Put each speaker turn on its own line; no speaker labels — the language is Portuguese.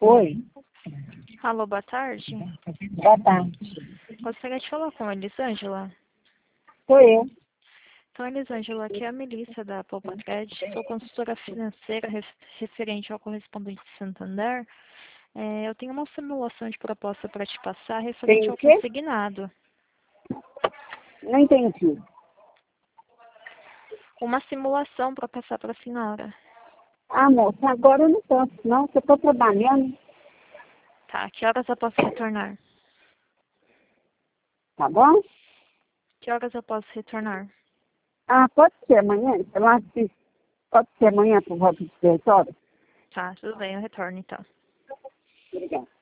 Oi,
Alô, boa tarde.
boa tarde.
Gostaria de falar com a Elisângela.
Sou eu.
Então, Elisângela, aqui é a Melissa da Poupa Cred. Sou consultora financeira referente ao correspondente de Santander. Eu tenho uma simulação de proposta para te passar referente
Tem o
ao
quê?
consignado.
Não entendi.
Uma simulação para passar para a senhora.
Ah, moça, agora eu não posso, não, porque eu estou trabalhando,
Tá, que horas eu posso retornar?
tá bom?
Que horas eu posso retornar?
Ah, pode ser amanhã? Eu acho que pode ser amanhã por volta de 10 horas.
Tá, tudo bem, eu retorno então.
Obrigada.